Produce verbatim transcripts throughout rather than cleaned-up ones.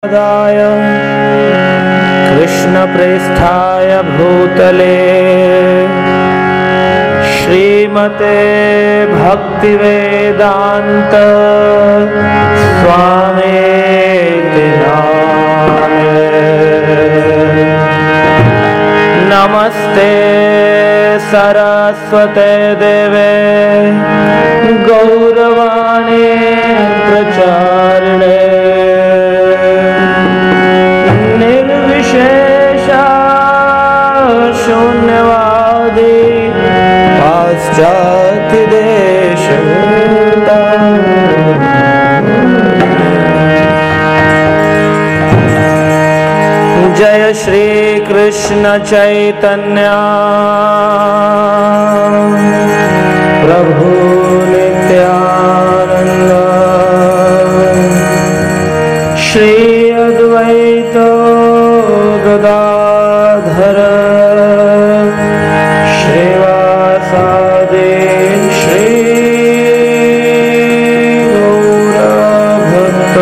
कृष्णप्रेष्ठाय भूतले श्रीमते भक्तिवेदांत स्वामीति नामिने। नमस्ते सरस्वते देवे गौरवाणी प्रचारिणे निर्विशेषा शून्यवादी पाश्चात्य देशभूता। जय श्री कृष्ण चैतन्य प्रभु नित्यानंद श्री अद्वैत गदाधर श्रीवासादि श्री गौरभक्त।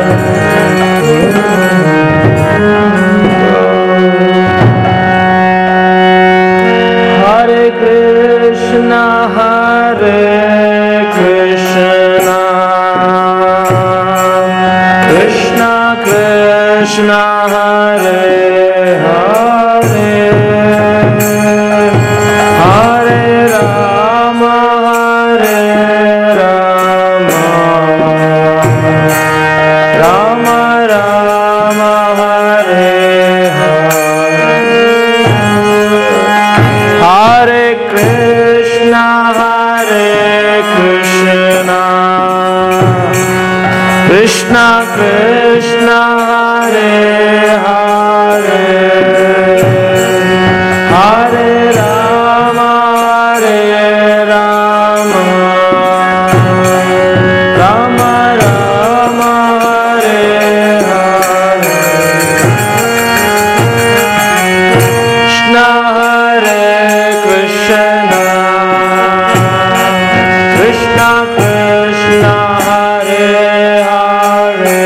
हरे कृष्ण हरे कृष्ण कृष्ण कृष्ण हरे हरे हरे राम हरे राम राम राम हरे हरे। हरे कृष्ण हरे कृष्ण कृष्ण कृष्ण हरे हरे हरे राम हरे राम राम राम हरे हरे। कृष्ण हरे कृष्ण कृष्ण कृष्ण हरे हरे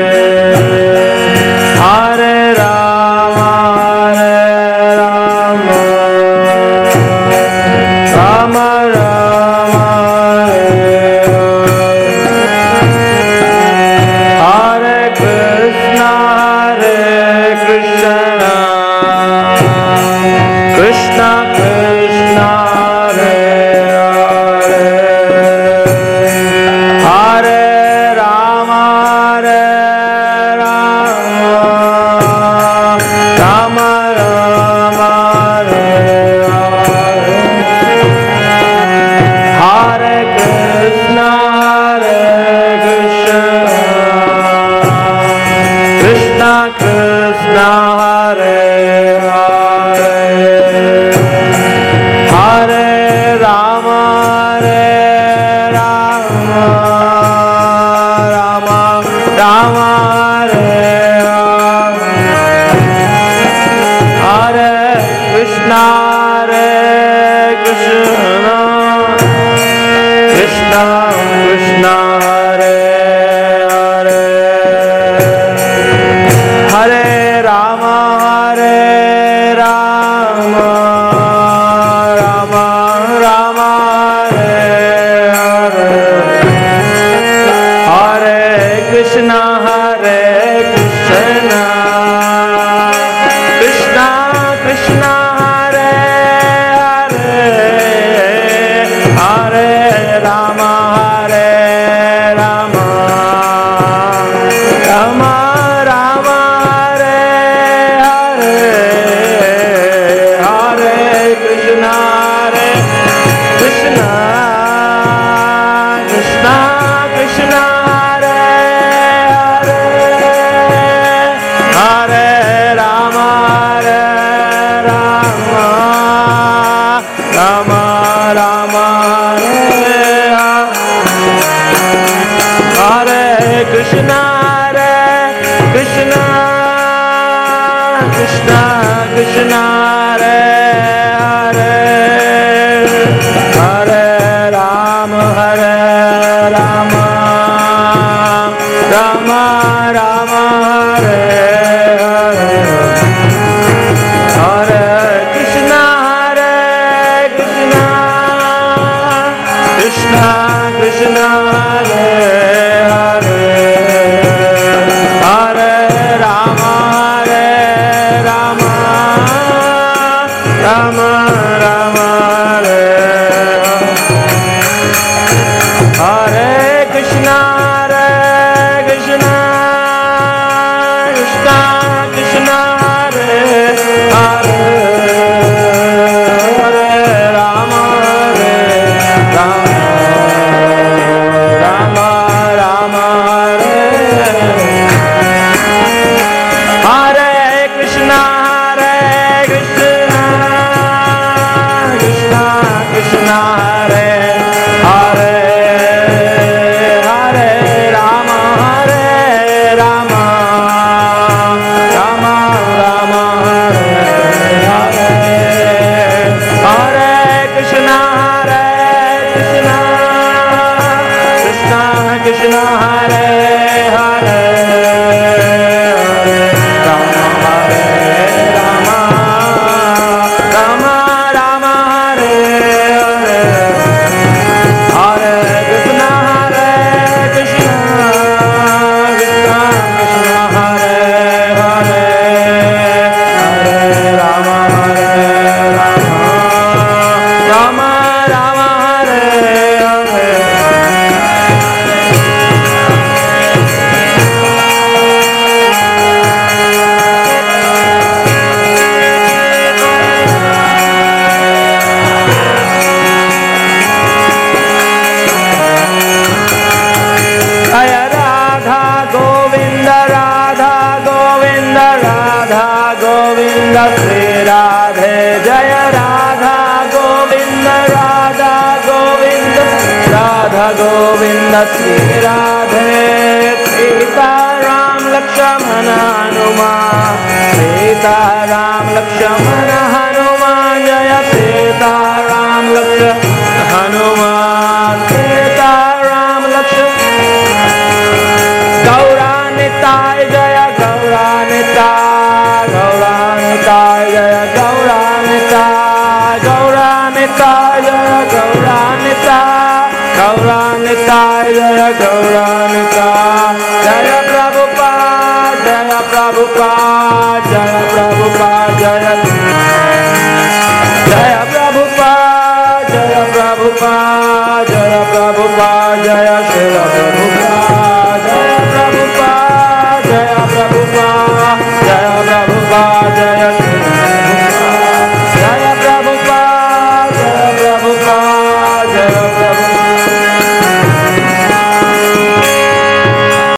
हरे राम हरे राम राम राम हरे हरे। हरे कृष्ण हरे कृष्ण कृष्ण कृष्ण हरे हरे हरे राम हरे राम राम राम हरे हरे। हरे कृष्ण हरे कृष्ण कृष्ण कृष्ण हरे हरे हरे राम हरे राम राम राम हरे हरे। हरे कृष्ण हरे कृष्ण कृष्ण कृष्ण हरे हरे हरे राम हरे राम राम राम हरे हरे। हरे कृष्ण हरे कृष्ण कृष्ण कृष्ण हरे हरे हरे राम हरे राम राम राम हरे हरे हरे कृष्ण हरे कृष्ण कृष्ण कृष्ण हरे हरे हरे राम हरे राम राम राम हरे हरे कृष्ण हरे कृष्ण कृष्ण कृष्ण हरे हरे हरे राम हरे राम राम राम गोविंद श्री राधे जय राधा गोविंद राधा गोविंद राधा गोविंद श्री राधे सीता राम लक्ष्मण हनुमान सीता राम लक्ष्मण हनुमान जय सीता राम लक्ष्मण हनुमान सीता राम लक्ष्मण गौरानिताय जय गौरानिताय गौरानिताय जय गौरानिताय गौरानिताय जय गौरानिताय गौरानिताय जय गौरानिताय जय प्रभुपाद जय प्रभुपाद जय